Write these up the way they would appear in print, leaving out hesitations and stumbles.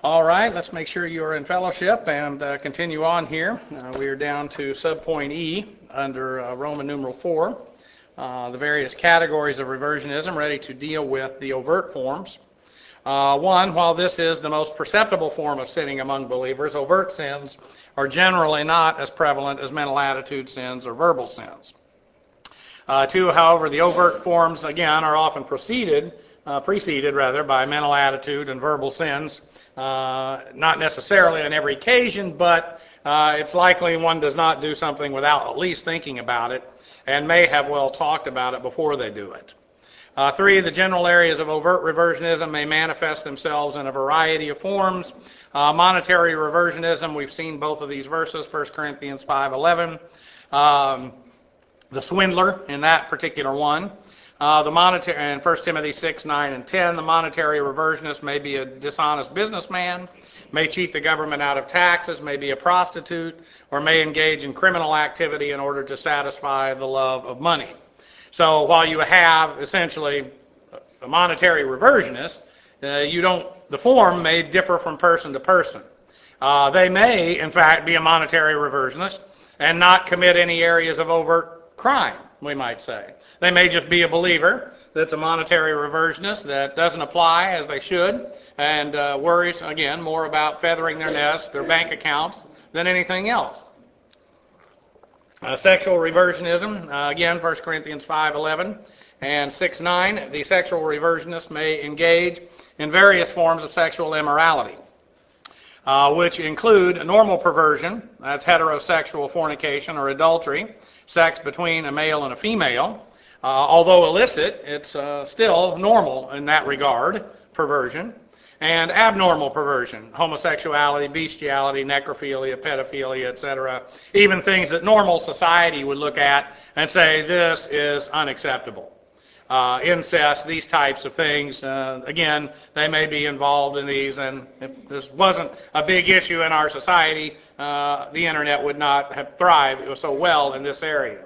All right, let's make sure you are in fellowship and continue on here. We are down to subpoint E under Roman numeral 4, the various categories of reversionism ready to deal with the overt forms. One, while this is the most perceptible form of sinning among believers, overt sins are generally not as prevalent as mental attitude sins or verbal sins. Two, however, the overt forms, again, are often preceded by mental attitude and verbal sins. Not necessarily on every occasion, but it's likely one does not do something without at least thinking about it and may have well talked about it before they do it. Three, the general areas of overt reversionism may manifest themselves in a variety of forms. Monetary reversionism, we've seen both of these verses, 1 Corinthians 5:11. The swindler in that particular one. The monetary, and 1 Timothy 6:9 and 10, the monetary reversionist may be a dishonest businessman, may cheat the government out of taxes, may be a prostitute, or may engage in criminal activity in order to satisfy the love of money. So while you have essentially a monetary reversionist, the form may differ from person to person. They may, in fact, be a monetary reversionist and not commit any areas of overt crime, we might say. They may just be a believer that's a monetary reversionist that doesn't apply as they should and worries, again, more about feathering their nest, their bank accounts, than anything else. Sexual reversionism, again, 1 Corinthians 5:11 and 6:9, the sexual reversionist may engage in various forms of sexual immorality, which include normal perversion, that's heterosexual fornication or adultery, sex between a male and a female. Although illicit, it's still normal in that regard, perversion. And abnormal perversion, homosexuality, bestiality, necrophilia, pedophilia, etc. Even things that normal society would look at and say, this is unacceptable. Incest, these types of things, again, they may be involved in these, and if this wasn't a big issue in our society, the internet would not have thrived so well in this area.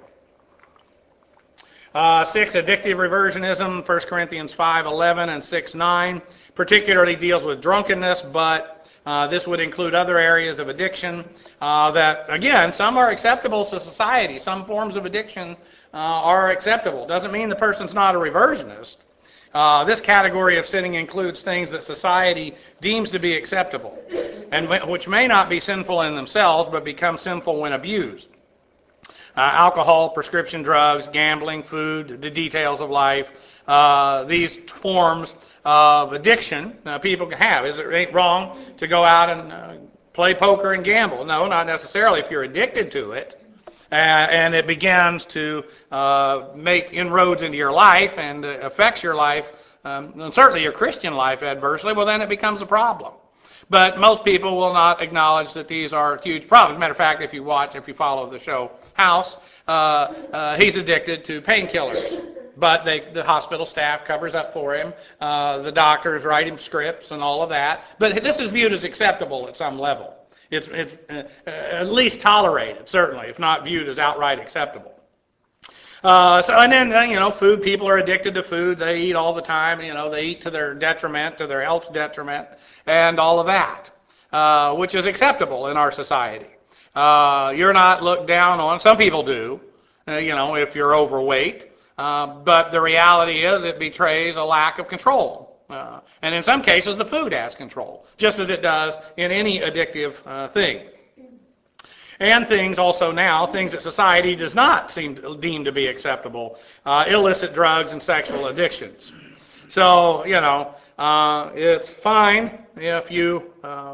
6, addictive reversionism, 1 Corinthians 5:11 and 6:9, particularly deals with drunkenness, but this would include other areas of addiction that, again, some are acceptable to society. Some forms of addiction are acceptable. Doesn't mean the person's not a reversionist. This category of sinning includes things that society deems to be acceptable, and which may not be sinful in themselves, but become sinful when abused. Alcohol, prescription drugs, gambling, food, the details of life, these forms of addiction people can have. It ain't wrong to go out and play poker and gamble. No, not necessarily if you're addicted to it. And it begins to make inroads into your life and affects your life, and certainly your Christian life adversely, well, then it becomes a problem. But most people will not acknowledge that these are huge problems. As a matter of fact, if you follow the show House, he's addicted to painkillers. But the hospital staff covers up for him. The doctors write him scripts and all of that. But this is viewed as acceptable at some level. It's at least tolerated, certainly, if not viewed as outright acceptable. And then, food, people are addicted to food. They eat all the time. They eat to their detriment, to their health's detriment, and all of that, which is acceptable in our society. You're not looked down on. Some people do, if you're overweight. But the reality is it betrays a lack of control. And in some cases, the food has control, just as it does in any addictive thing. And things also now, things that society does not deem to be acceptable, illicit drugs and sexual addictions. So, it's fine if you,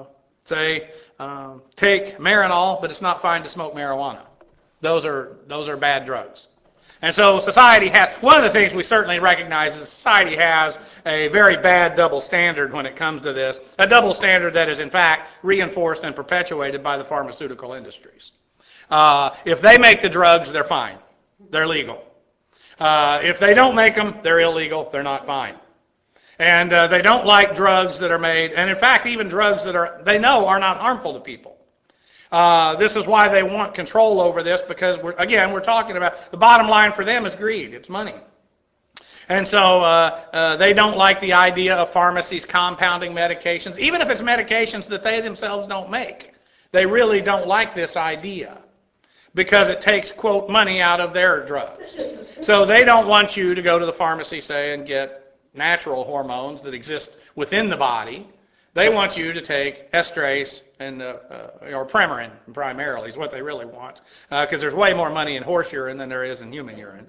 take Marinol, but it's not fine to smoke marijuana. Those are bad drugs. And so society one of the things we certainly recognize is society has a very bad double standard when it comes to this, a double standard that is in fact reinforced and perpetuated by the pharmaceutical industries. If they make the drugs, they're fine. They're legal. If they don't make them, they're illegal. They're not fine. And they don't like drugs that are made, and in fact even drugs that they know are not harmful to people. This is why they want control over this, because we're talking about the bottom line for them is greed. It's money. And so they don't like the idea of pharmacies compounding medications, even if it's medications that they themselves don't make. They really don't like this idea because it takes, quote, money out of their drugs. So they don't want you to go to the pharmacy, say, and get natural hormones that exist within the body. They want you to take estrase and or Premarin primarily is what they really want, because there's way more money in horse urine than there is in human urine.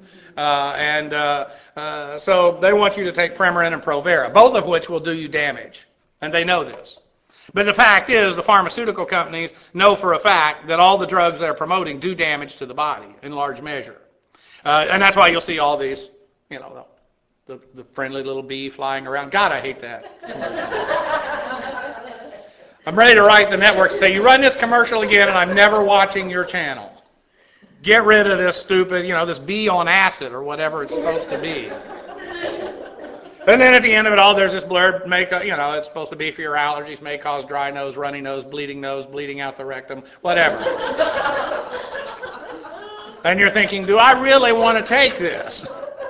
So they want you to take Premarin and Provera, both of which will do you damage, and they know this. But the fact is, the pharmaceutical companies know for a fact that all the drugs they're promoting do damage to the body in large measure, and that's why you'll see all these, the friendly little bee flying around. God, I hate that commercial. I'm ready to write the network and say, you run this commercial again and I'm never watching your channel. Get rid of this stupid, this bee on acid or whatever it's supposed to be. And then at the end of it all, there's this blurb, it's supposed to be for your allergies, may cause dry nose, runny nose, bleeding out the rectum, whatever. And you're thinking, do I really want to take this?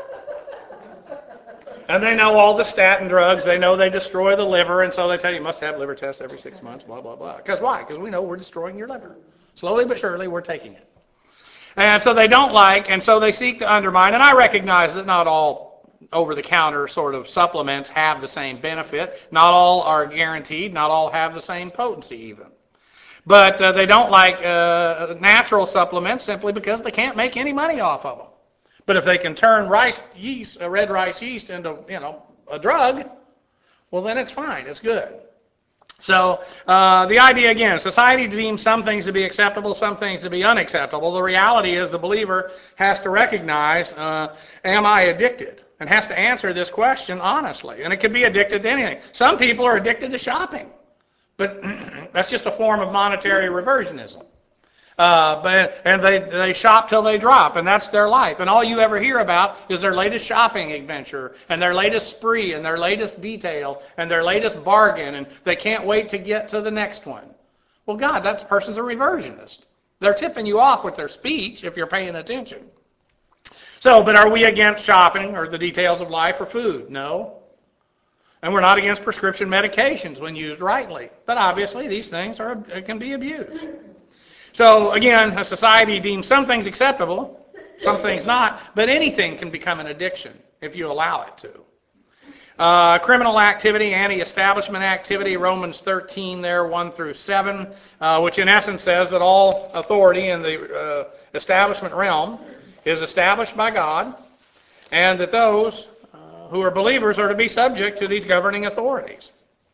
And they know all the statin drugs. They know they destroy the liver, and so they tell you must have liver tests every 6 months, blah, blah, blah. Because why? Because we know we're destroying your liver. Slowly but surely, we're taking it. And so they don't like, and so they seek to undermine. And I recognize that not all over-the-counter sort of supplements have the same benefit. Not all are guaranteed. Not all have the same potency even. But they don't like natural supplements simply because they can't make any money off of them. But if they can turn red rice yeast into, a drug, well, then it's fine. It's good. So the idea, again, society deems some things to be acceptable, some things to be unacceptable. The reality is the believer has to recognize, am I addicted? And has to answer this question honestly. And it could be addicted to anything. Some people are addicted to shopping. But that's just a form of monetary reversionism. And they shop till they drop, and that's their life. And all you ever hear about is their latest shopping adventure, and their latest spree, and their latest detail, and their latest bargain, and they can't wait to get to the next one. Well, God, that person's a reversionist. They're tipping you off with their speech if you're paying attention. So, but are we against shopping or the details of life or food? No. And we're not against prescription medications when used rightly. But obviously, these things can be abused. So again, a society deems some things acceptable, some things not, but anything can become an addiction if you allow it to. Criminal activity, anti-establishment activity, Romans 13 there, 1 through 7, which in essence says that all authority in the establishment realm is established by God, and that those who are believers are to be subject to these governing authorities.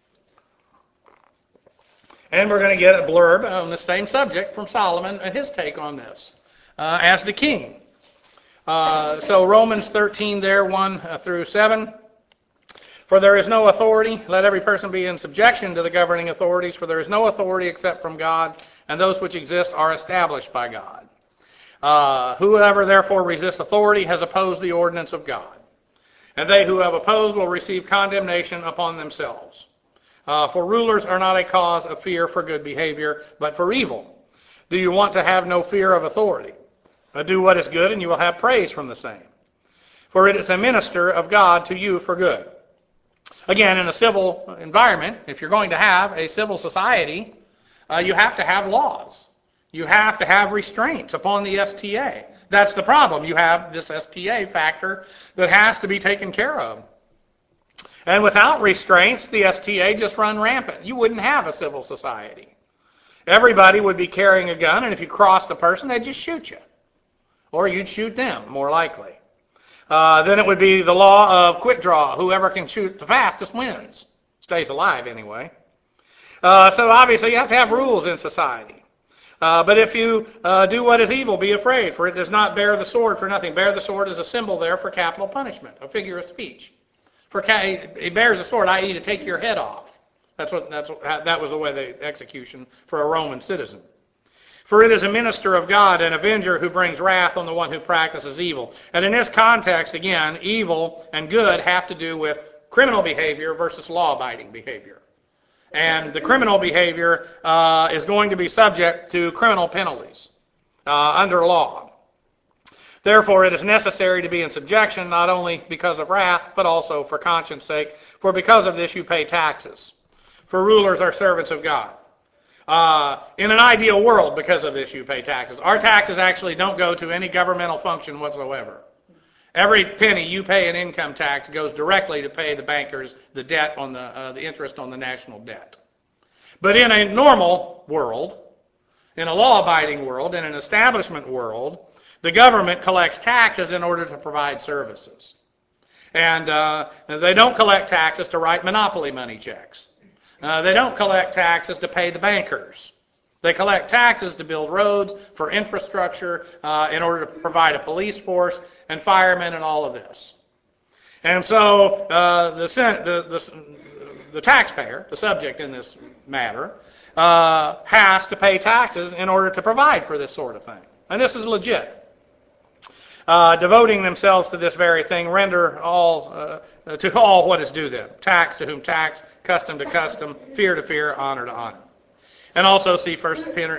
And we're going to get a blurb on the same subject from Solomon and his take on this as the king. So Romans 13 there, 1 through 7. For there is no authority, let every person be in subjection to the governing authorities, for there is no authority except from God, and those which exist are established by God. Whoever therefore resists authority has opposed the ordinance of God. And they who have opposed will receive condemnation upon themselves. For rulers are not a cause of fear for good behavior, but for evil. Do you want to have no fear of authority? Do what is good, and you will have praise from the same. For it is a minister of God to you for good. Again, in a civil environment, if you're going to have a civil society, you have to have laws. You have to have restraints upon the STA. That's the problem. You have this STA factor that has to be taken care of. And without restraints, the STA just run rampant. You wouldn't have a civil society. Everybody would be carrying a gun, and if you crossed a person, they'd just shoot you. Or you'd shoot them, more likely. Then it would be the law of quick draw. Whoever can shoot the fastest wins. Stays alive, anyway. So obviously you have to have rules in society. But if you do what is evil, be afraid, for it does not bear the sword for nothing. Bear the sword is a symbol there for capital punishment, a figure of speech. It bears a sword, i.e. to take your head off. That was the way the execution for a Roman citizen. For it is a minister of God, an avenger who brings wrath on the one who practices evil. And in this context, again, evil and good have to do with criminal behavior versus law-abiding behavior. And the criminal behavior is going to be subject to criminal penalties under law. Therefore it is necessary to be in subjection, not only because of wrath, but also for conscience sake. For because of this you pay taxes. For rulers are servants of God. In an ideal world, because of this you pay taxes. Our taxes actually don't go to any governmental function whatsoever. Every penny you pay in income tax goes directly to pay the bankers the debt on the interest on the national debt. But in a normal world, in a law-abiding world, in an establishment world, the government collects taxes in order to provide services. And they don't collect taxes to write monopoly money checks. They don't collect taxes to pay the bankers. They collect taxes to build roads, for infrastructure, in order to provide a police force and firemen and all of this. And so the taxpayer, the subject in this matter, has to pay taxes in order to provide for this sort of thing. And this is legit. Devoting themselves to this very thing, render all to all what is due them. Tax to whom tax, custom to custom, fear to fear, honor to honor. And also see 1 Peter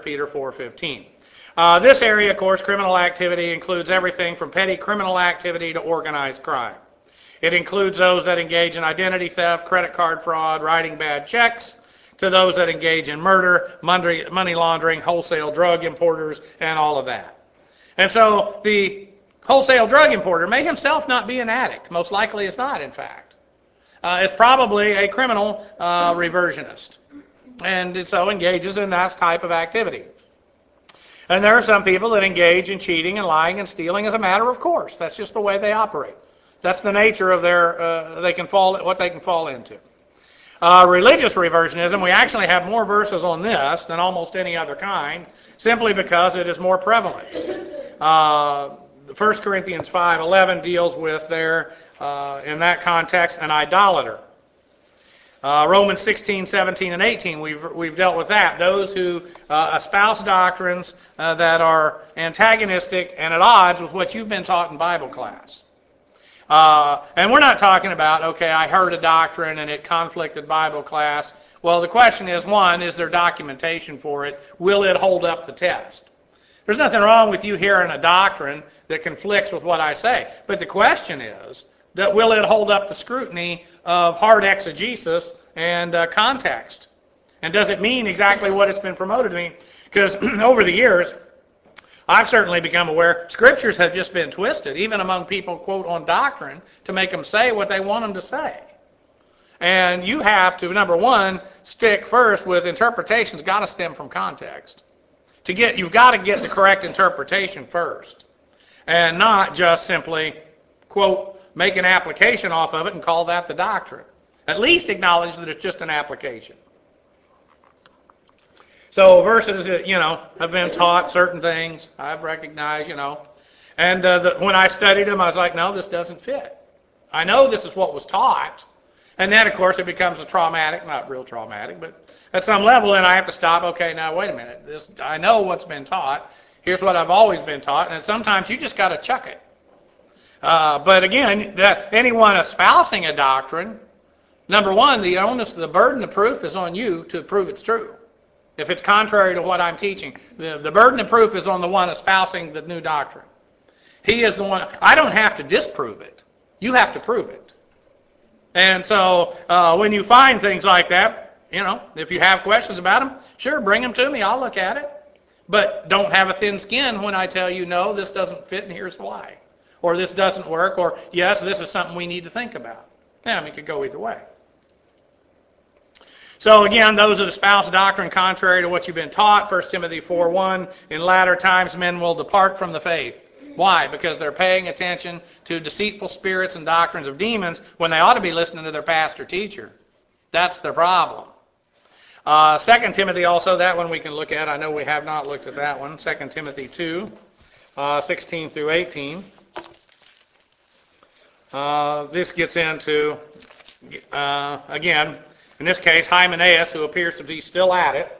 4:15. This area, of course, criminal activity, includes everything from petty criminal activity to organized crime. It includes those that engage in identity theft, credit card fraud, writing bad checks, to those that engage in murder, money laundering, wholesale drug importers, and all of that. And so the wholesale drug importer may himself not be an addict. Most likely is not, in fact. Is probably a criminal reversionist. And so engages in that type of activity. And there are some people that engage in cheating and lying and stealing as a matter of course. That's just the way they operate. That's the nature of what they can fall into. Religious reversionism, we actually have more verses on this than almost any other kind, simply because it is more prevalent. 1 Corinthians 5:11 deals with in that context, an idolater. Romans 16, 17, and 18, we've dealt with that. Those who espouse doctrines that are antagonistic and at odds with what you've been taught in Bible class. And we're not talking about, okay, I heard a doctrine and it conflicted Bible class. Well, the question is, one, is there documentation for it? Will it hold up the test? There's nothing wrong with you hearing a doctrine that conflicts with what I say. But the question is, that will it hold up the scrutiny of hard exegesis and context? And does it mean exactly what it's been promoted to mean? Because over the years, I've certainly become aware scriptures have just been twisted, even among people, quote, on doctrine, to make them say what they want them to say. And you have to, number one, stick first with interpretation's got to stem from context. You've got to get the correct interpretation first. And not just simply, quote, make an application off of it and call that the doctrine. At least acknowledge that it's just an application. So verses that, have been taught certain things, I've recognized, And when I studied them, I was like, no, this doesn't fit. I know this is what was taught. And then, of course, it becomes a traumatic, not real traumatic, but at some level, then I have to stop. Okay, now, wait a minute. I know what's been taught. Here's what I've always been taught. And sometimes you just got to chuck it. But again, anyone espousing a doctrine, number one, the burden of proof is on you to prove it's true. If it's contrary to what I'm teaching, the burden of proof is on the one espousing the new doctrine. He is the one. I don't have to disprove it. You have to prove it. And so when you find things like that, if you have questions about them, sure, bring them to me. I'll look at it. But don't have a thin skin when I tell you, no, this doesn't fit and here's why. Or this doesn't work, or yes, this is something we need to think about. It could go either way. So again, those that espouse doctrine contrary to what you've been taught, 1 Timothy 4:1, in latter times men will depart from the faith. Why? Because they're paying attention to deceitful spirits and doctrines of demons when they ought to be listening to their pastor teacher. That's their problem. 2 Timothy also, that one we can look at. I know we have not looked at that one. 2 Timothy 2, 16 through 18. This gets into, again, in this case, Hymenaeus, who appears to be still at it.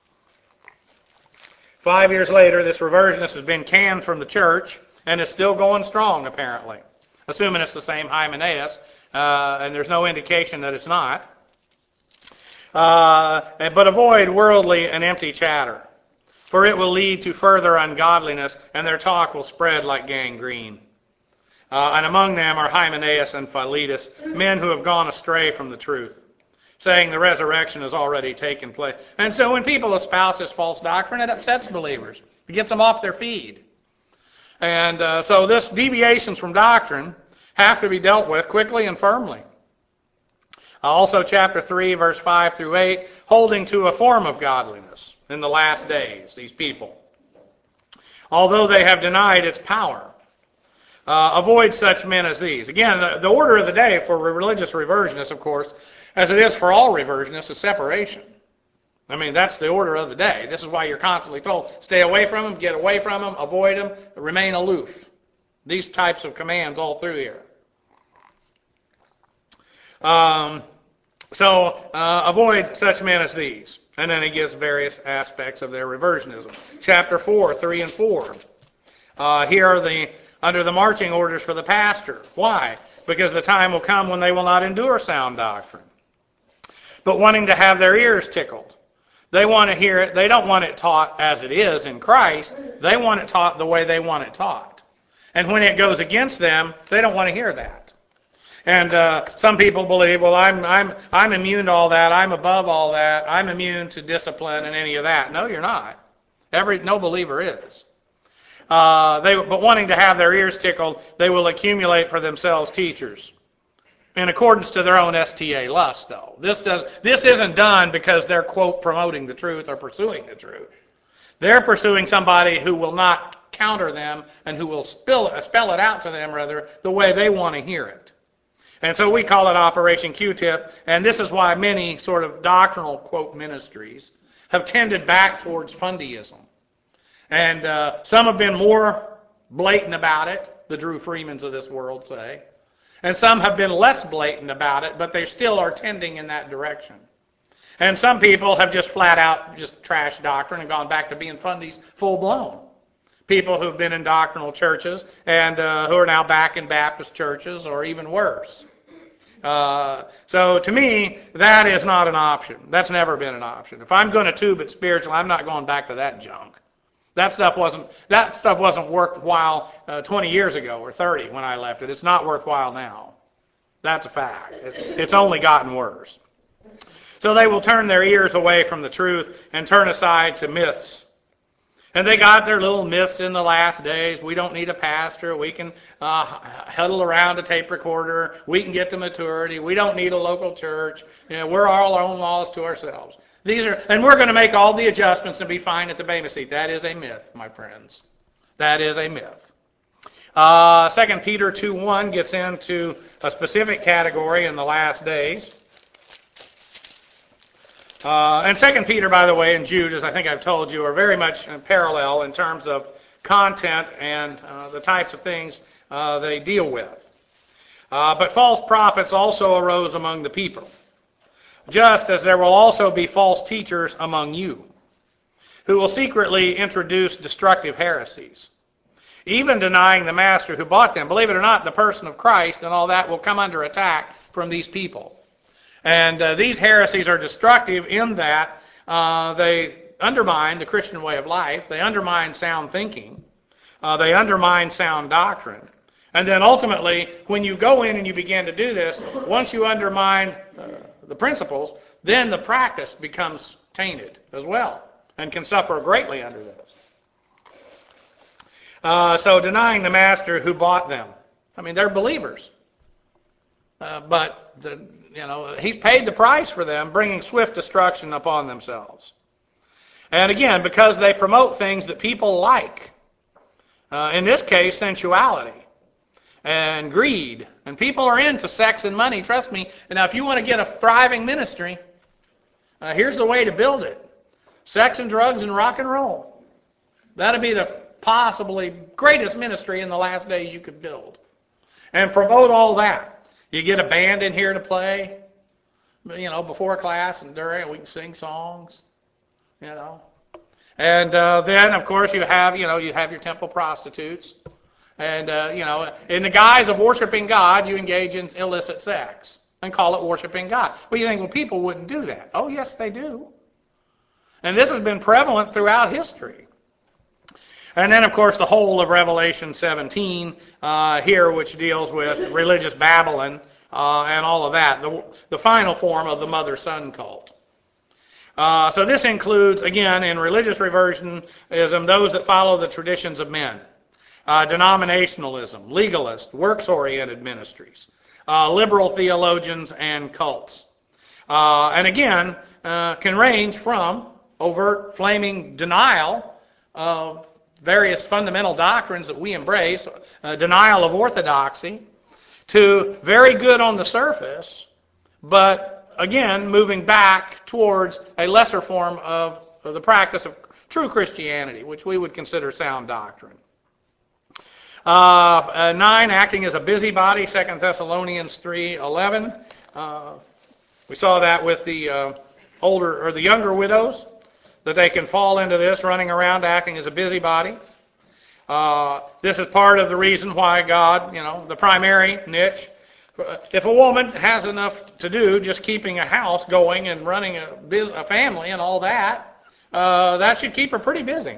5 years later, this reversionist has been canned from the church and is still going strong, apparently. Assuming it's the same Hymenaeus, and there's no indication that it's not. But avoid worldly and empty chatter. For it will lead to further ungodliness, and their talk will spread like gangrene. And among them are Hymenaeus and Philetus, men who have gone astray from the truth, saying the resurrection has already taken place. And so when people espouse this false doctrine, it upsets believers. It gets them off their feed. And so this deviations from doctrine have to be dealt with quickly and firmly. Also, chapter 3, verse 5 through 8, holding to a form of godliness in the last days, these people, although they have denied its power. Avoid such men as these. Again, the order of the day for religious reversionists, of course, as it is for all reversionists, is separation. I mean, that's the order of the day. This is why you're constantly told, stay away from them, get away from them, avoid them, remain aloof. These types of commands all through here. Avoid such men as these. And then he gives various aspects of their reversionism. Chapter 4, 3 and 4. Here are under the marching orders for the pastor. Why? Because the time will come when they will not endure sound doctrine, but wanting to have their ears tickled. They want to hear it. They don't want it taught as it is in Christ. They want it taught the way they want it taught. And when it goes against them, they don't want to hear that. And some people believe, well, I'm immune to all that. I'm above all that. I'm immune to discipline and any of that. No, you're not. No believer is. But wanting to have their ears tickled, they will accumulate for themselves teachers, in accordance to their own STA lust, though. This isn't done because they're, quote, promoting the truth or pursuing the truth. They're pursuing somebody who will not counter them and who will spell it out to them, rather, the way they want to hear it. And so we call it Operation Q-tip, and this is why many sort of doctrinal, quote, ministries have tended back towards fundyism. And some have been more blatant about it, the Drew Freemans of this world say. And some have been less blatant about it, but they still are tending in that direction. And some people have just flat out just trashed doctrine and gone back to being fundies full blown. People who've been in doctrinal churches and who are now back in Baptist churches or even worse. So to me, that is not an option. That's never been an option. If I'm going to tube it spiritual, I'm not going back to that junk. That stuff wasn't worthwhile 20 years ago or 30 when I left it. It's not worthwhile now. That's a fact. It's only gotten worse. So they will turn their ears away from the truth and turn aside to myths. And they got their little myths in the last days. We don't need a pastor. We can huddle around a tape recorder. We can get to maturity. We don't need a local church. We're all our own laws to ourselves. And we're going to make all the adjustments and be fine at the Bema seat. That is a myth, my friends. That is a myth. 2 Peter 2:1 gets into a specific category in the last days. And 2 Peter, by the way, and Jude, as I think I've told you, are very much parallel in terms of content and the types of things they deal with. But false prophets also arose among the people, just as there will also be false teachers among you, who will secretly introduce destructive heresies, even denying the master who bought them. Believe it or not, the person of Christ and all that will come under attack from these people. And these heresies are destructive in that they undermine the Christian way of life. They undermine sound thinking. They undermine sound doctrine. And then ultimately, when you go in and you begin to do this, once you undermine the principles, then the practice becomes tainted as well and can suffer greatly under this. So denying the master who bought them. I mean, they're believers. But he's paid the price for them, bringing swift destruction upon themselves. And again, because they promote things that people like. In this case, sensuality and greed. And people are into sex and money, trust me. And now if you want to get a thriving ministry, here's the way to build it. Sex and drugs and rock and roll. That'll be the possibly greatest ministry in the last days you could build. And promote all that. You get a band in here to play, before class and during, we can sing songs, And then, of course, you have your temple prostitutes. And, in the guise of worshiping God, you engage in illicit sex and call it worshiping God. Well, you think, people wouldn't do that. Oh, yes, they do. And this has been prevalent throughout history. And then, of course, the whole of Revelation 17 here, which deals with religious Babylon and all of that, the final form of the mother-son cult. So this includes, again, in religious reversionism, those that follow the traditions of men, denominationalism, legalist, works-oriented ministries, liberal theologians, and cults. And again, can range from overt, flaming denial of various fundamental doctrines that we embrace, denial of orthodoxy, to very good on the surface, but again, moving back towards a lesser form of the practice of true Christianity, which we would consider sound doctrine. 9, acting as a busybody, 2 Thessalonians 3:11. We saw that with the older or the younger widows, that they can fall into this, running around acting as a busybody. This is part of the reason why God, the primary niche. If a woman has enough to do just keeping a house going and running a family and all that, that should keep her pretty busy.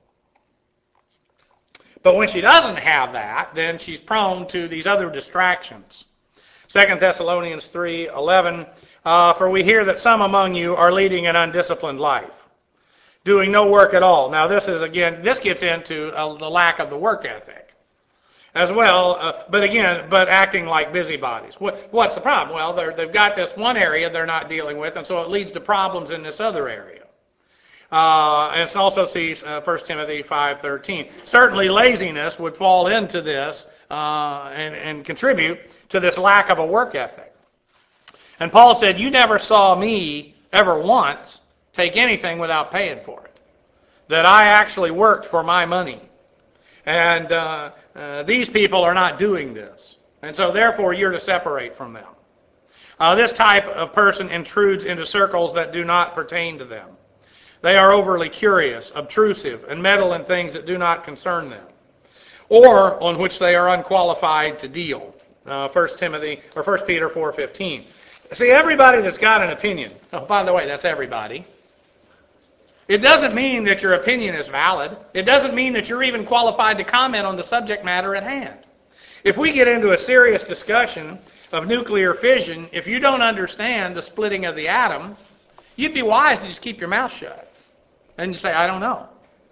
But when she doesn't have that, then she's prone to these other distractions. 2 Thessalonians 3:11, for we hear that some among you are leading an undisciplined life, doing no work at all. Now this gets into the lack of the work ethic as well, but acting like busybodies. What's the problem? Well, they've got this one area they're not dealing with, and so it leads to problems in this other area. And it also sees 1 Timothy 5:13. Certainly laziness would fall into this and contribute to this lack of a work ethic. And Paul said, you never saw me ever once take anything without paying for it. That I actually worked for my money. And these people are not doing this. And so therefore you're to separate from them. This type of person intrudes into circles that do not pertain to them. They are overly curious, obtrusive, and meddle in things that do not concern them, or on which they are unqualified to deal. 1 Peter 4:15. See, everybody that's got an opinion, by the way, that's everybody. It doesn't mean that your opinion is valid. It doesn't mean that you're even qualified to comment on the subject matter at hand. If we get into a serious discussion of nuclear fission, if you don't understand the splitting of the atom, you'd be wise to just keep your mouth shut. And you say, I don't know.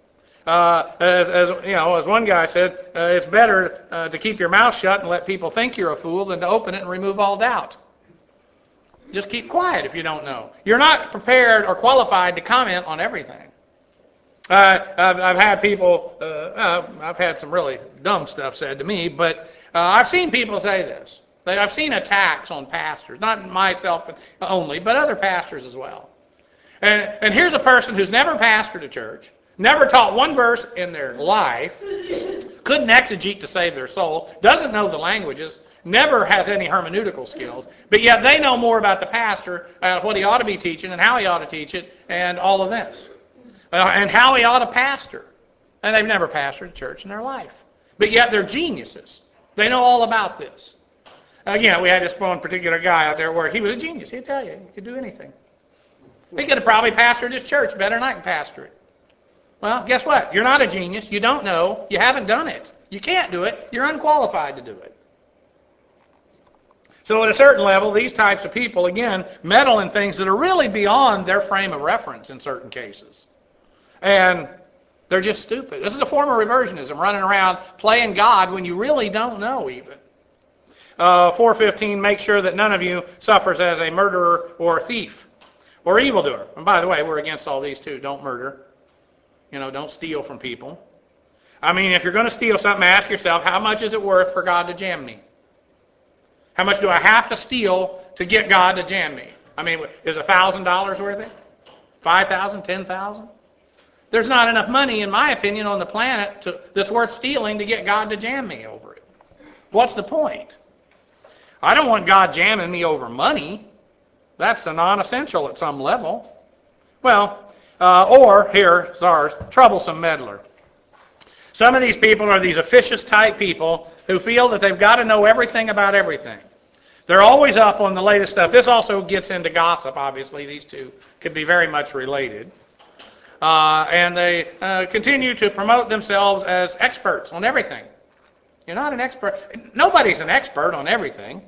As one guy said, it's better to keep your mouth shut and let people think you're a fool than to open it and remove all doubt. Just keep quiet if you don't know. You're not prepared or qualified to comment on everything. I've had people, I've had some really dumb stuff said to me, but I've seen people say this. I've seen attacks on pastors, not myself only, but other pastors as well. And here's a person who's never pastored a church, never taught one verse in their life, couldn't exegete to save their soul, doesn't know the languages, never has any hermeneutical skills, but yet they know more about the pastor, what he ought to be teaching and how he ought to teach it, and all of this. And how he ought to pastor. And they've never pastored a church in their life. But yet they're geniuses. They know all about this. Again, we had this one particular guy out there where he was a genius. He'd tell you, he could do anything. He could have probably pastored his church better than I can pastor it. Well, guess what? You're not a genius. You don't know. You haven't done it. You can't do it. You're unqualified to do it. So at a certain level, these types of people, again, meddle in things that are really beyond their frame of reference in certain cases. And they're just stupid. This is a form of reversionism, running around playing God when you really don't know even. 4:15, make sure that none of you suffers as a murderer or a thief or evildoer. And by the way, we're against all these too. Don't murder. Don't steal from people. I mean, if you're going to steal something, ask yourself, how much is it worth for God to jam me? How much do I have to steal to get God to jam me? I mean, is $1,000 worth it? 5,000, 10,000? There's not enough money, in my opinion, on the planet that's worth stealing to get God to jam me over it. What's the point? I don't want God jamming me over money. That's a non-essential at some level. Well, or here's ours, troublesome meddler. Some of these people are these officious type people who feel that they've got to know everything about everything. They're always up on the latest stuff. This also gets into gossip, obviously. These two could be very much related. and they continue to promote themselves as experts on everything. You're not an expert. Nobody's an expert on everything.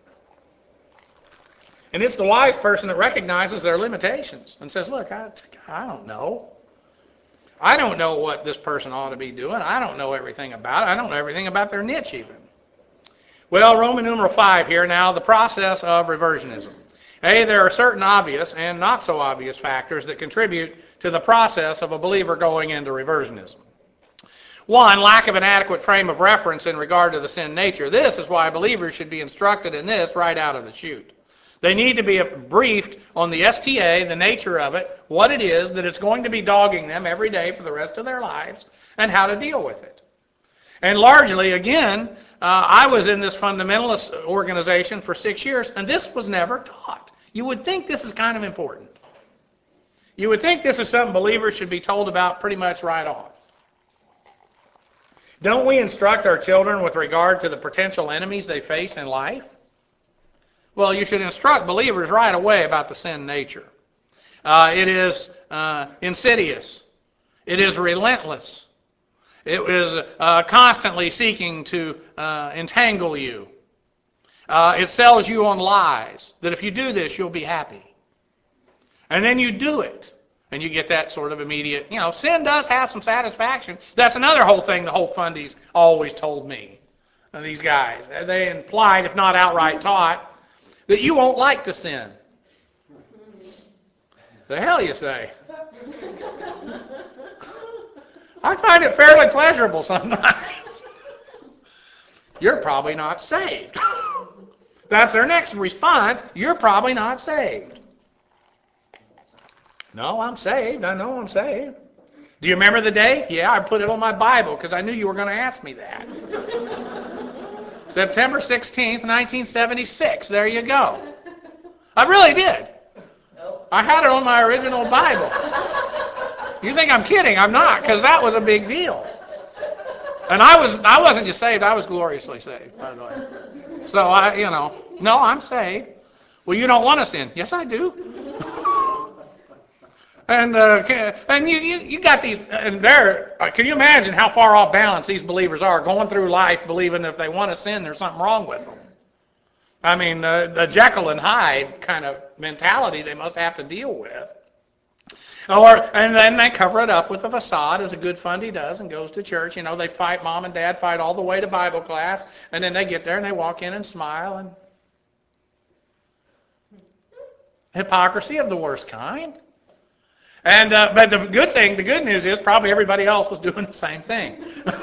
And it's the wise person that recognizes their limitations and says, look, I don't know. I don't know what this person ought to be doing. I don't know everything about it. I don't know everything about their niche even. Well, Roman numeral 5 here now, the process of reversionism. There are certain obvious and not so obvious factors that contribute to the process of a believer going into reversionism. One, lack of an adequate frame of reference in regard to the sin nature. This is why believers should be instructed in this right out of the chute. They need to be briefed on the STA, the nature of it, what it is, that it's going to be dogging them every day for the rest of their lives, and how to deal with it. And largely, again, I was in this fundamentalist organization for 6 years, and this was never taught. You would think this is kind of important. You would think this is something believers should be told about pretty much right off. Don't we instruct our children with regard to the potential enemies they face in life? Well, you should instruct believers right away about the sin nature. It is insidious. It is relentless. It is constantly seeking to entangle you. It sells you on lies, that if you do this, you'll be happy. And then you do it, and you get that sort of immediate, sin does have some satisfaction. That's another whole thing the whole fundies always told me, these guys. They implied, if not outright taught, that you won't like to sin. The hell you say? I find it fairly pleasurable sometimes. You're probably not saved. That's their next response. You're probably not saved. No, I'm saved. I know I'm saved. Do you remember the day? Yeah, I put it on my Bible because I knew you were going to ask me that. September 16th, 1976. There you go. I really did. I had it on my original Bible. You think I'm kidding? I'm not, because that was a big deal. And I wasn't just saved, I was gloriously saved, by the way. So no, I'm saved. Well, you don't want to sin. Yes, I do. And you got these, and can you imagine how far off balance these believers are, going through life believing if they want to sin, there's something wrong with them. I mean, the Jekyll and Hyde kind of mentality they must have to deal with. And then they cover it up with a facade, as a good fundy does, and goes to church. They fight, mom and dad fight all the way to Bible class, and then they get there and they walk in and smile. And hypocrisy of the worst kind. And but the good news is probably everybody else was doing the same thing.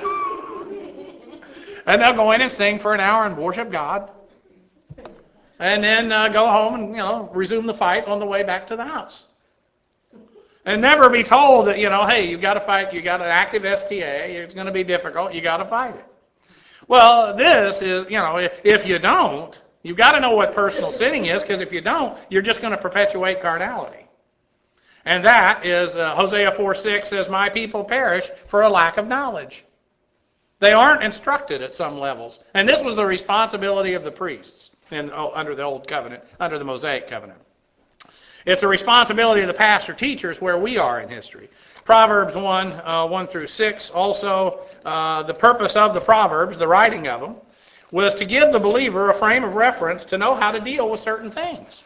And they'll go in and sing for an hour and worship God, and then go home and resume the fight on the way back to the house. And never be told that, hey, you've got to fight, you got an active STA, it's going to be difficult, you got to fight it. Well, this is, if you don't, you've got to know what personal sinning is, because if you don't, you're just going to perpetuate carnality. And that is, Hosea 4:6 says, my people perish for a lack of knowledge. They aren't instructed at some levels. And this was the responsibility of the priests under the Old Covenant, under the Mosaic Covenant. It's a responsibility of the pastor teachers where we are in history. Proverbs 1 through 6, also the purpose of the Proverbs, the writing of them, was to give the believer a frame of reference to know how to deal with certain things.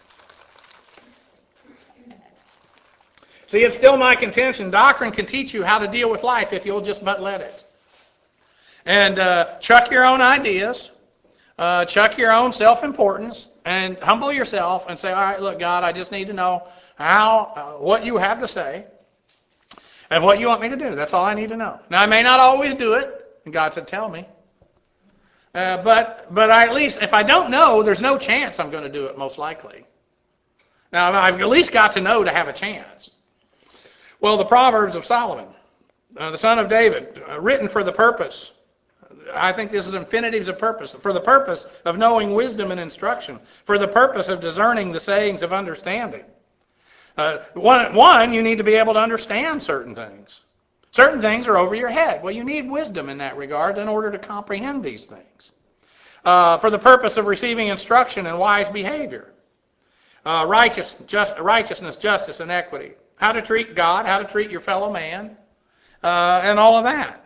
See, it's still my contention, doctrine can teach you how to deal with life if you'll just but let it. And chuck your own ideas, chuck your own self-importance, and humble yourself and say, all right, look, God, I just need to know what you have to say and what you want me to do. That's all I need to know. Now, I may not always do it, and God said, tell me. But I, at least, if I don't know, there's no chance I'm going to do it, most likely. Now, I've at least got to know to have a chance. Well, the Proverbs of Solomon, the son of David, written for the purpose. I think this is infinitives of purpose. For the purpose of knowing wisdom and instruction. For the purpose of discerning the sayings of understanding. One, you need to be able to understand certain things. Certain things are over your head. Well, you need wisdom in that regard in order to comprehend these things. For the purpose of receiving instruction and wise behavior. righteousness, justice, and equity. How to treat God, how to treat your fellow man, and all of that.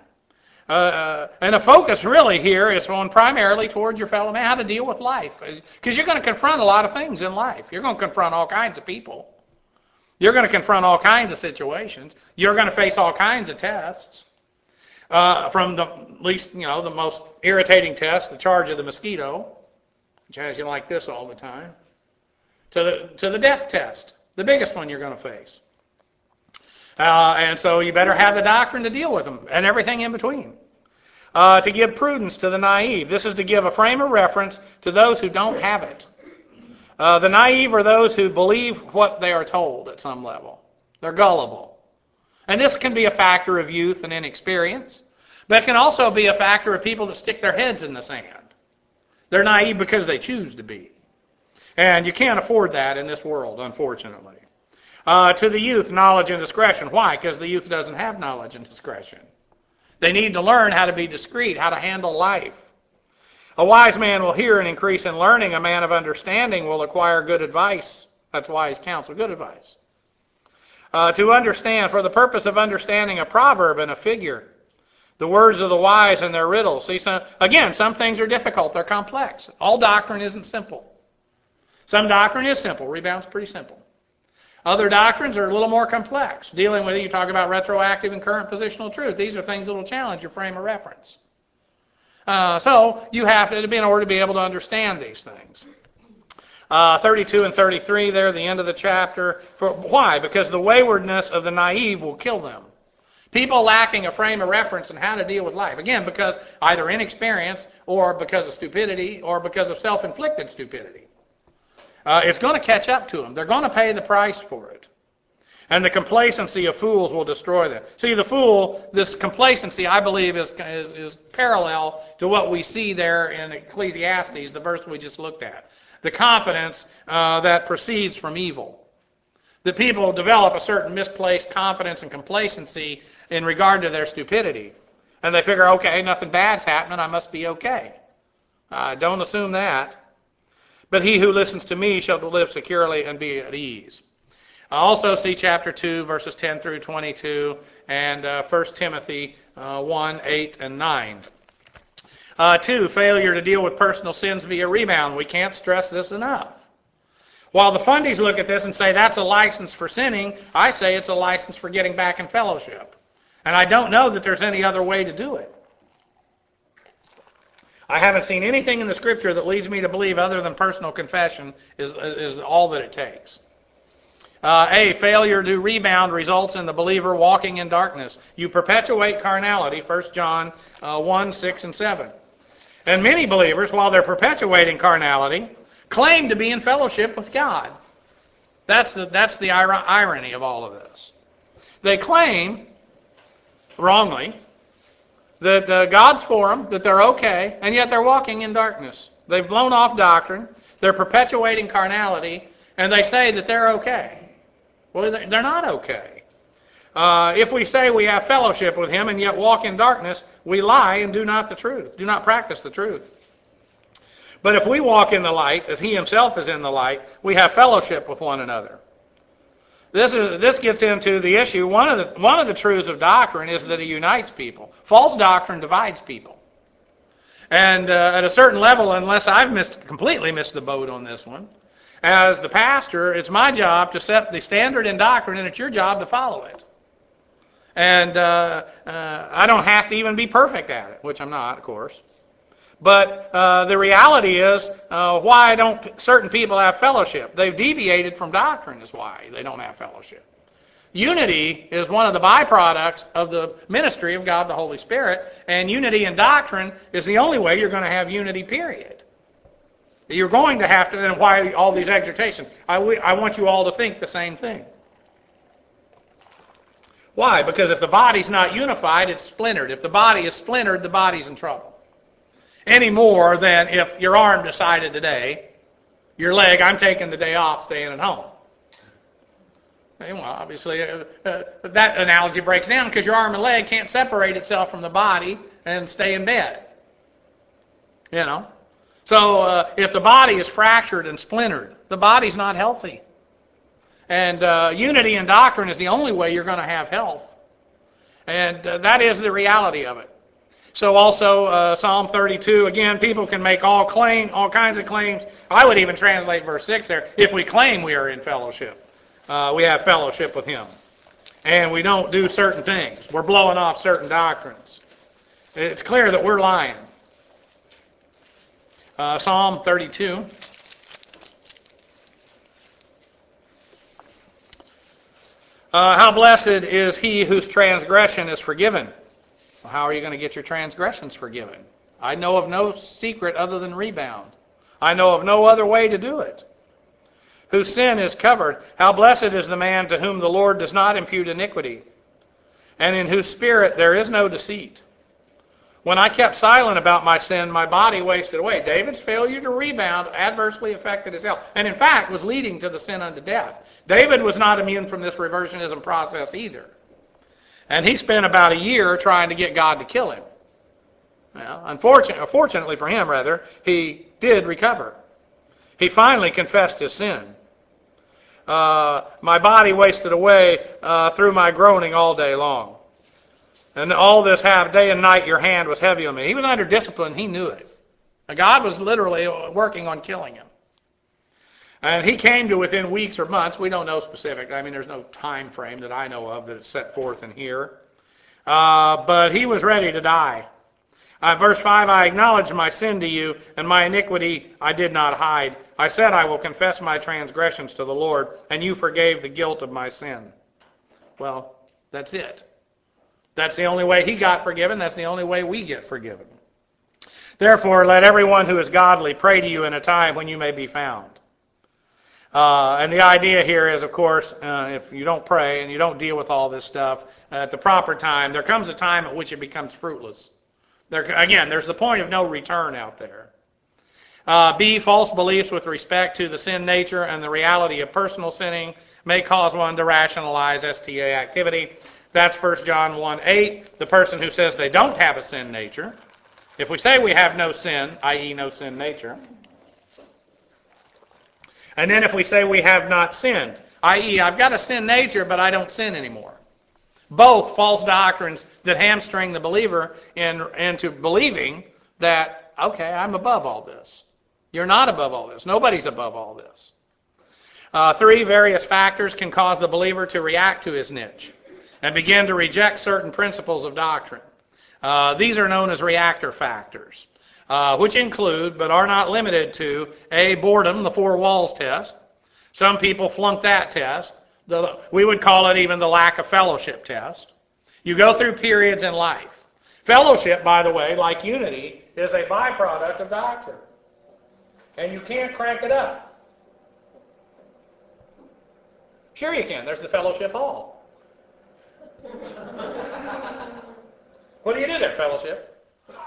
And the focus really here is on primarily towards your fellow man, how to deal with life. Because you're going to confront a lot of things in life. You're going to confront all kinds of people. You're going to confront all kinds of situations. You're going to face all kinds of tests. From the least, the most irritating test, the charge of the mosquito, which has you like this all the time, to the death test, the biggest one you're going to face. And so you better have the doctrine to deal with them and everything in between. To give prudence to the naive. This is to give a frame of reference to those who don't have it. The naive are those who believe what they are told at some level. They're gullible. And this can be a factor of youth and inexperience, but it can also be a factor of people that stick their heads in the sand. They're naive because they choose to be. And you can't afford that in this world, unfortunately. To the youth, knowledge and discretion. Why? Because the youth doesn't have knowledge and discretion. They need to learn how to be discreet, how to handle life. A wise man will hear and increase in learning. A man of understanding will acquire good advice. That's wise counsel, good advice. To understand, for the purpose of understanding a proverb and a figure, the words of the wise and their riddles. See, some things are difficult. They're complex. All doctrine isn't simple. Some doctrine is simple. Rebound's pretty simple. Other doctrines are a little more complex. Dealing with it, you talk about retroactive and current positional truth. These are things that will challenge your frame of reference. So you have to, in order to be able to understand these things. 32 and 33 there, the end of the chapter. Why? Because the waywardness of the naive will kill them. People lacking a frame of reference and how to deal with life. Again, because either inexperience or because of stupidity or because of self-inflicted stupidity. It's going to catch up to them. They're going to pay the price for it. And the complacency of fools will destroy them. See, the fool, this complacency, I believe, is parallel to what we see there in Ecclesiastes, the verse we just looked at. The confidence that proceeds from evil. That people develop a certain misplaced confidence and complacency in regard to their stupidity. And they figure, okay, nothing bad's happening, I must be okay. Don't assume that. But he who listens to me shall live securely and be at ease. Also see chapter 2, verses 10 through 22, and 1 Timothy 1, 8, and 9. 2, failure to deal with personal sins via rebound. We can't stress this enough. While the fundies look at this and say that's a license for sinning, I say it's a license for getting back in fellowship. And I don't know that there's any other way to do it. I haven't seen anything in the Scripture that leads me to believe other than personal confession is all that it takes. Failure to rebound results in the believer walking in darkness. You perpetuate carnality, 1 John 1, 6, and 7. And many believers, while they're perpetuating carnality, claim to be in fellowship with God. That's the irony of all of this. They claim, wrongly, that God's for them, that they're okay, and yet they're walking in darkness. They've blown off doctrine, they're perpetuating carnality, and they say that they're okay. Well, they're not okay. If we say we have fellowship with Him and yet walk in darkness, we lie and do not practice the truth. But if we walk in the light, as He Himself is in the light, we have fellowship with one another. This gets into the issue. One of the truths of doctrine is that it unites people. False doctrine divides people. And at a certain level, unless I've completely missed the boat on this one, as the pastor, it's my job to set the standard in doctrine, and it's your job to follow it. And I don't have to even be perfect at it, which I'm not, of course. But the reality is, why don't certain people have fellowship? They've deviated from doctrine is why they don't have fellowship. Unity is one of the byproducts of the ministry of God the Holy Spirit, and unity in doctrine is the only way you're going to have unity, period. You're going to have to, and why all these exhortations? I want you all to think the same thing. Why? Because if the body's not unified, it's splintered. If the body is splintered, the body's in trouble. Any more than if your arm decided today, your leg, I'm taking the day off, staying at home. Well, obviously, that analogy breaks down because your arm and leg can't separate itself from the body and stay in bed. So if the body is fractured and splintered, the body's not healthy. And unity in doctrine is the only way you're going to have health. And that is the reality of it. So also Psalm 32, again, people can make all kinds of claims. I would even translate verse 6 there. If we claim we are in fellowship, we have fellowship with Him. And we don't do certain things. We're blowing off certain doctrines. It's clear that we're lying. Psalm 32. How blessed is he whose transgression is forgiven. Well, how are you going to get your transgressions forgiven? I know of no secret other than rebound. I know of no other way to do it. Whose sin is covered. How blessed is the man to whom the Lord does not impute iniquity, and in whose spirit there is no deceit. When I kept silent about my sin, my body wasted away. David's failure to rebound adversely affected his health, and in fact was leading to the sin unto death. David was not immune from this reversionism process either. And he spent about a year trying to get God to kill him. Well, unfortunately for him, he did recover. He finally confessed his sin. My body wasted away through my groaning all day long. And all this day and night your hand was heavy on me. He was under discipline. He knew it. God was literally working on killing him. And he came to within weeks or months. We don't know specifically. I mean, there's no time frame that I know of that is set forth in here. But he was ready to die. Verse 5, I acknowledged my sin to you, and my iniquity I did not hide. I said, I will confess my transgressions to the Lord, and you forgave the guilt of my sin. Well, that's it. That's the only way he got forgiven. That's the only way we get forgiven. Therefore, let everyone who is godly pray to you in a time when you may be found. And the idea here is, of course, if you don't pray and you don't deal with all this stuff at the proper time, there comes a time at which it becomes fruitless. There's the point of no return out there. B, false beliefs with respect to the sin nature and the reality of personal sinning may cause one to rationalize STA activity. That's 1 John 1:8. The person who says they don't have a sin nature. If we say we have no sin, i.e. no sin nature, and then if we say we have not sinned, i.e. I've got a sin nature, but I don't sin anymore. Both false doctrines that hamstring the believer into believing that, okay, I'm above all this. You're not above all this. Nobody's above all this. 3, various factors can cause the believer to react to his niche and begin to reject certain principles of doctrine. These are known as reactor factors, which include, but are not limited to, A, boredom, the 4 walls test. Some people flunk that test. We would call it even the lack of fellowship test. You go through periods in life. Fellowship, by the way, like unity, is a byproduct of doctrine. And you can't crank it up. Sure you can. There's the fellowship hall. What do you do there, fellowship?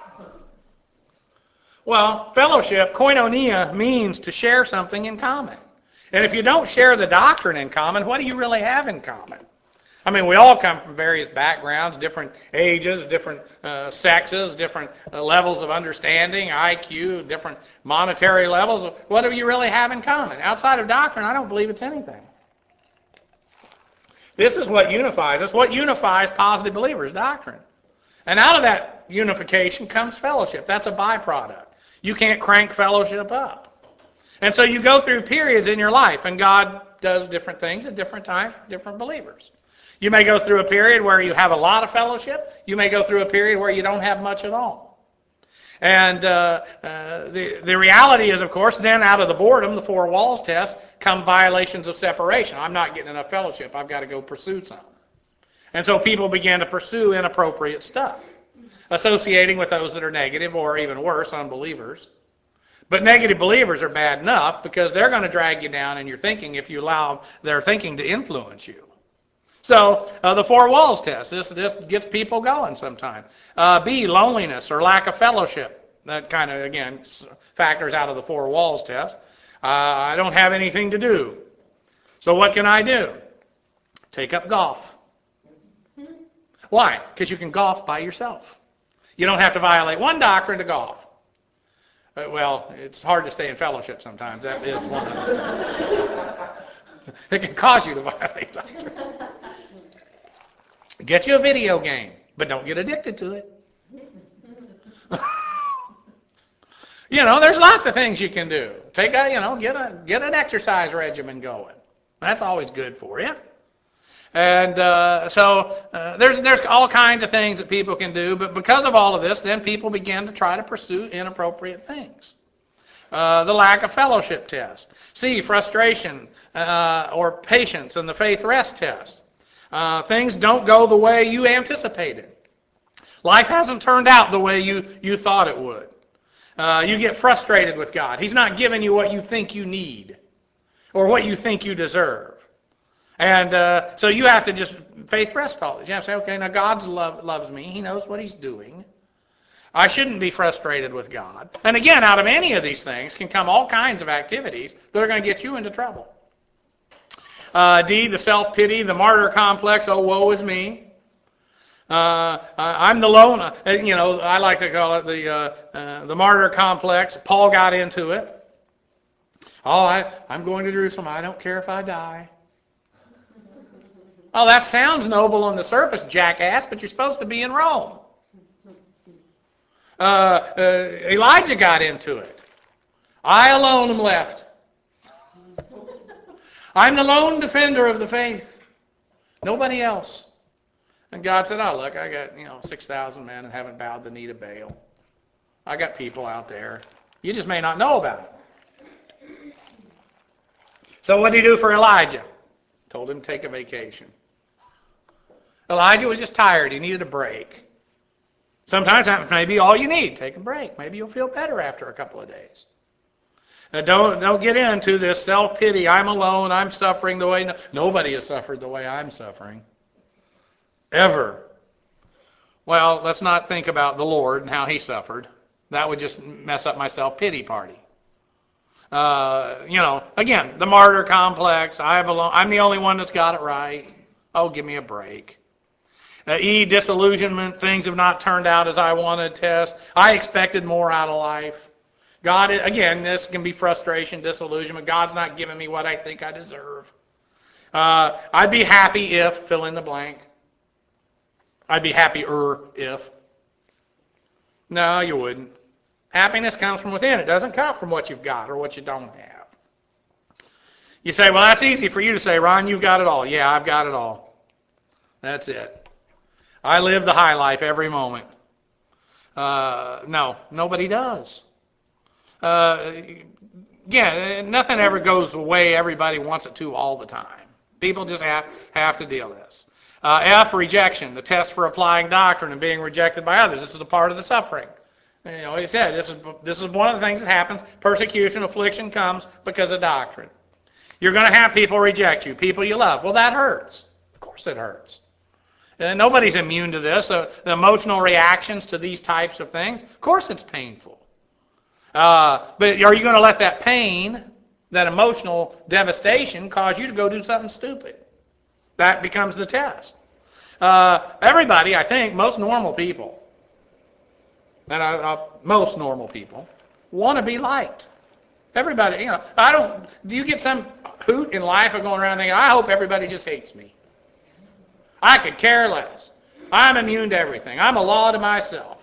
Well, fellowship, koinonia, means to share something in common. And if you don't share the doctrine in common, what do you really have in common? I mean, we all come from various backgrounds, different ages, different sexes, different levels of understanding, IQ, different monetary levels. What do you really have in common? Outside of doctrine, I don't believe it's anything. This is what unifies us. What unifies positive believers? Doctrine. And out of that unification comes fellowship. That's a byproduct. You can't crank fellowship up. And so you go through periods in your life, and God does different things at different times for different believers. You may go through a period where you have a lot of fellowship. You may go through a period where you don't have much at all. And the reality is, of course, then out of the boredom, the 4 walls test, come violations of separation. I'm not getting enough fellowship. I've got to go pursue some. And so people begin to pursue inappropriate stuff, associating with those that are negative or even worse, unbelievers. But negative believers are bad enough because they're going to drag you down in your thinking if you allow their thinking to influence you. So the 4 walls test, this gets people going sometimes. B, loneliness or lack of fellowship. That kind of, again, factors out of the 4 walls test. I don't have anything to do. So what can I do? Take up golf. Why? Because you can golf by yourself. You don't have to violate one doctrine to golf. Well, it's hard to stay in fellowship sometimes. That is one of them. It can cause you to violate doctrine. Get you a video game, but don't get addicted to it. There's lots of things you can do. Get an exercise regimen going. That's always good for you. And so there's all kinds of things that people can do, but because of all of this, then people begin to try to pursue inappropriate things. The lack of fellowship test. C, frustration or patience and the faith rest test. Things don't go the way you anticipated. Life hasn't turned out the way you thought it would. You get frustrated with God. He's not giving you what you think you need or what you think you deserve. And so you have to just faith rest all this. You have to say, okay, now God loves me. He knows what He's doing. I shouldn't be frustrated with God. And again, out of any of these things can come all kinds of activities that are going to get you into trouble. D, the self-pity, the martyr complex. Oh, woe is me. I'm the lone. I like to call it the martyr complex. Paul got into it. Oh, I'm going to Jerusalem. I don't care if I die. Oh, that sounds noble on the surface, jackass, but you're supposed to be in Rome. Elijah got into it. I alone am left. I'm the lone defender of the faith. Nobody else. And God said, oh, look, I got 6,000 men and haven't bowed the knee to Baal. I got people out there. You just may not know about it. So what did He do for Elijah? Told him to take a vacation. Elijah was just tired. He needed a break. Sometimes that may be all you need. Take a break. Maybe you'll feel better after a couple of days. Now don't get into this self-pity. I'm alone. I'm suffering the way... Nobody has suffered the way I'm suffering. Ever. Well, let's not think about the Lord and how He suffered. That would just mess up my self-pity party. Again, the martyr complex. I'm the only one that's got it right. Oh, give me a break. E, disillusionment. Things have not turned out as I wanted. Test. I expected more out of life. God, again, this can be frustration, disillusionment. God's not giving me what I think I deserve. I'd be happy if, fill in the blank. I'd be happier if. No, you wouldn't. Happiness comes from within. It doesn't come from what you've got or what you don't have. You say, well, that's easy for you to say, Ron, you've got it all. Yeah, I've got it all. That's it. I live the high life every moment. No, nobody does. Again, nothing ever goes the way everybody wants it to all the time. People just have to deal with this. F, rejection, the test for applying doctrine and being rejected by others. This is a part of the suffering. He said, this is one of the things that happens. Persecution, affliction comes because of doctrine. You're going to have people reject you, people you love. Well, that hurts. Of course it hurts. Nobody's immune to this. The emotional reactions to these types of things, of course it's painful. But are you going to let that pain, that emotional devastation, cause you to go do something stupid? That becomes the test. Everybody, I think, most normal people, most normal people, want to be liked. Everybody, do you get some hoot in life of going around thinking, I hope everybody just hates me? I could care less. I'm immune to everything. I'm a law to myself.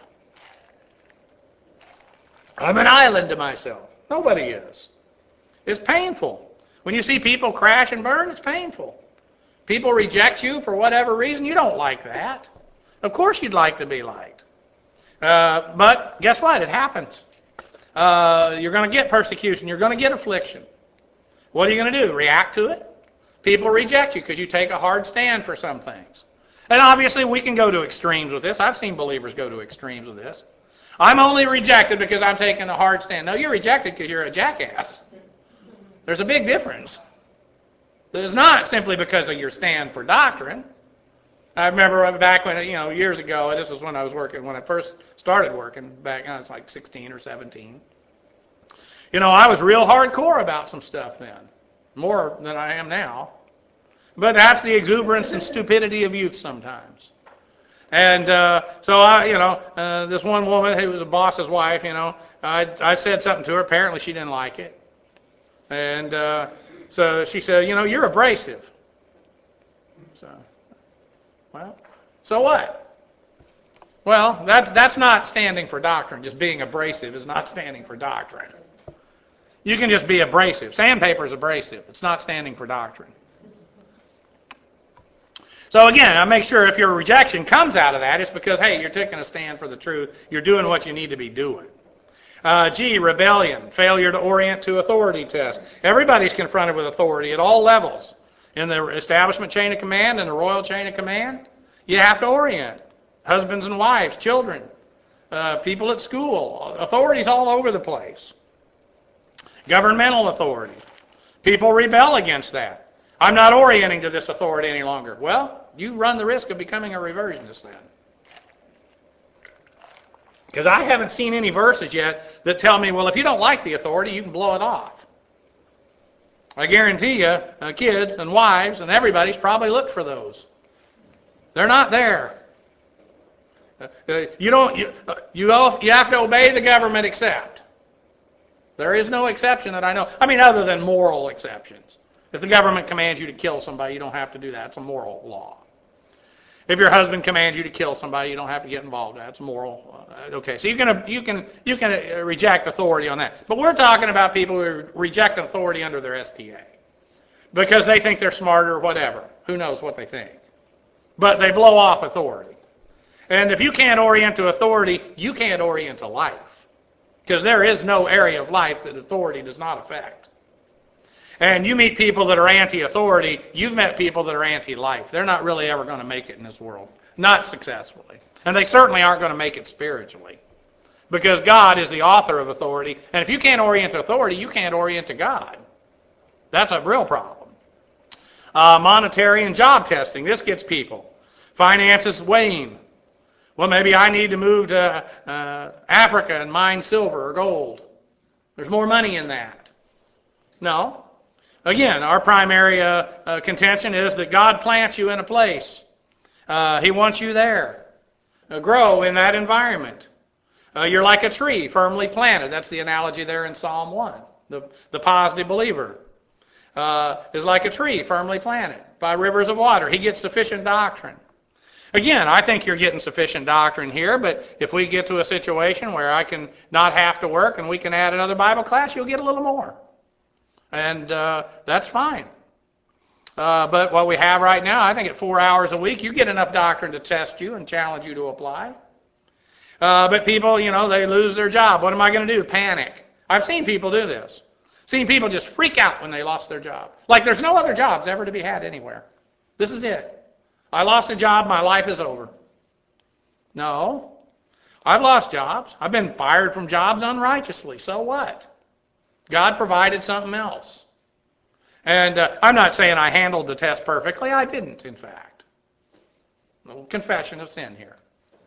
I'm an island to myself. Nobody is. It's painful. When you see people crash and burn, it's painful. People reject you for whatever reason. You don't like that. Of course you'd like to be liked. But guess what? It happens. You're going to get persecution. You're going to get affliction. What are you going to do? React to it? People reject you because you take a hard stand for some things. And obviously we can go to extremes with this. I've seen believers go to extremes with this. I'm only rejected because I'm taking a hard stand. No, you're rejected because you're a jackass. There's a big difference. It's not simply because of your stand for doctrine. I remember back when, years ago, this was when I was working, when I first started working back, I was like 16 or 17. I was real hardcore about some stuff then. More than I am now. But that's the exuberance and stupidity of youth sometimes. And so this one woman who was a boss's wife, I said something to her. Apparently she didn't like it. And so she said, you're abrasive. So what? Well, that's not standing for doctrine. Just being abrasive is not standing for doctrine. You can just be abrasive. Sandpaper is abrasive. It's not standing for doctrine. So again, I make sure if your rejection comes out of that, it's because, hey, you're taking a stand for the truth. You're doing what you need to be doing. Rebellion, failure to orient to authority test. Everybody's confronted with authority at all levels. In the establishment chain of command and the royal chain of command, you have to orient. Husbands and wives, children, people at school, authorities all over the place. Governmental authority. People rebel against that. I'm not orienting to this authority any longer. Well, you run the risk of becoming a reversionist then. Because I haven't seen any verses yet that tell me, well, if you don't like the authority, you can blow it off. I guarantee you, kids and wives and everybody's probably looked for those. They're not there. You have to obey the government except. There is no exception that I know. I mean, other than moral exceptions. If the government commands you to kill somebody, you don't have to do that. It's a moral law. If your husband commands you to kill somebody, you don't have to get involved. That's moral. Okay, so you can reject authority on that. But we're talking about people who reject authority under their STA because they think they're smarter or whatever. Who knows what they think? But they blow off authority. And if you can't orient to authority, you can't orient to life. Because there is no area of life that authority does not affect. And you meet people that are anti-authority, you've met people that are anti-life. They're not really ever going to make it in this world. Not successfully. And they certainly aren't going to make it spiritually. Because God is the author of authority. And if you can't orient to authority, you can't orient to God. That's a real problem. Monetary and job testing. This gets people. Finances wane. Well, maybe I need to move to Africa and mine silver or gold. There's more money in that. No. Again, our primary contention is that God plants you in a place. He wants you there. Grow in that environment. You're like a tree firmly planted. That's the analogy there in Psalm 1. The positive believer is like a tree firmly planted by rivers of water. He gets sufficient doctrine. Again, I think you're getting sufficient doctrine here, but if we get to a situation where I can not have to work and we can add another Bible class, you'll get a little more. And that's fine. But what we have right now, I think at 4 hours a week, you get enough doctrine to test you and challenge you to apply. But people, they lose their job. What am I going to do? Panic. I've seen people do this. Seen people just freak out when they lost their job. Like there's no other jobs ever to be had anywhere. This is it. I lost a job, my life is over. No. I've lost jobs. I've been fired from jobs unrighteously. So what? God provided something else. And I'm not saying I handled the test perfectly. I didn't, in fact. No confession of sin here.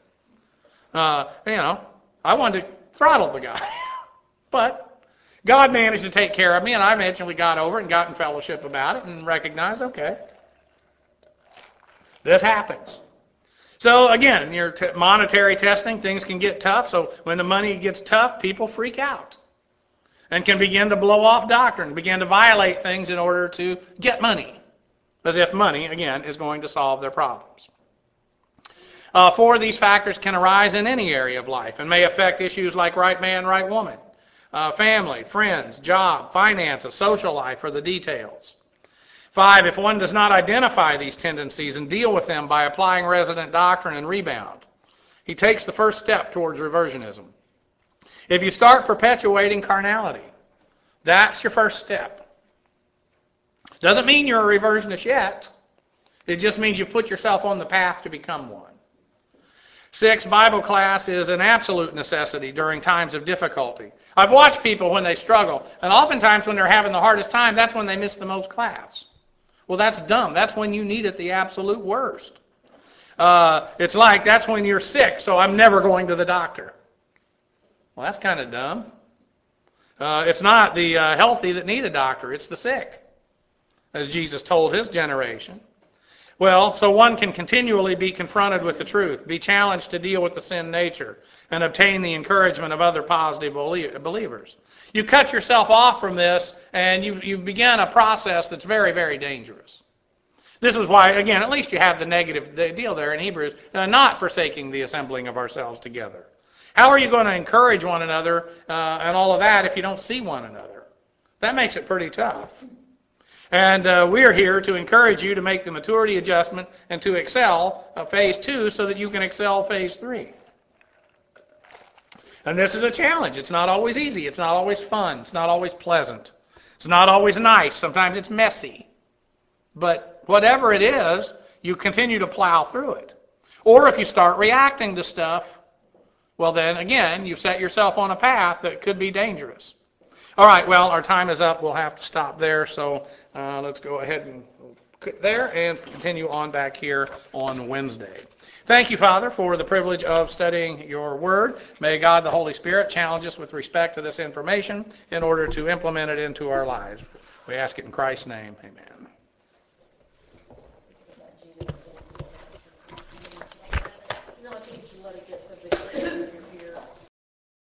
I wanted to throttle the guy. But God managed to take care of me, and I eventually got over it and got in fellowship about it and recognized, okay, this happens. So again, your monetary testing, things can get tough. So when the money gets tough, people freak out and can begin to blow off doctrine, begin to violate things in order to get money, as if money, again, is going to solve their problems. 4 of these factors can arise in any area of life and may affect issues like right man, right woman, family, friends, job, finances, social life, or the details. 5, if one does not identify these tendencies and deal with them by applying resident doctrine and rebound, he takes the first step towards reversionism. If you start perpetuating carnality, that's your first step. Doesn't mean you're a reversionist yet. It just means you put yourself on the path to become one. 6, Bible class is an absolute necessity during times of difficulty. I've watched people when they struggle, and oftentimes when they're having the hardest time, that's when they miss the most class. Well, that's dumb. That's when you need it the absolute worst. It's like that's when you're sick, so I'm never going to the doctor. Well, that's kind of dumb. It's not the healthy that need a doctor. It's the sick, as Jesus told his generation. Well, so one can continually be confronted with the truth, be challenged to deal with the sin nature, and obtain the encouragement of other positive believers. You cut yourself off from this, and you've begun a process that's very, very dangerous. This is why, again, at least you have the negative deal there in Hebrews, not forsaking the assembling of ourselves together. How are you going to encourage one another and all of that if you don't see one another? That makes it pretty tough. And we're here to encourage you to make the maturity adjustment and to excel phase 2 so that you can excel phase 3. And this is a challenge. It's not always easy. It's not always fun. It's not always pleasant. It's not always nice. Sometimes it's messy. But whatever it is, you continue to plow through it. Or if you start reacting to stuff, well then, again, you've set yourself on a path that could be dangerous. All right, well, our time is up. We'll have to stop there. So let's go ahead and quit there and continue on back here on Wednesday. Thank you, Father, for the privilege of studying your word. May God, the Holy Spirit, challenge us with respect to this information in order to implement it into our lives. We ask it in Christ's name. Amen.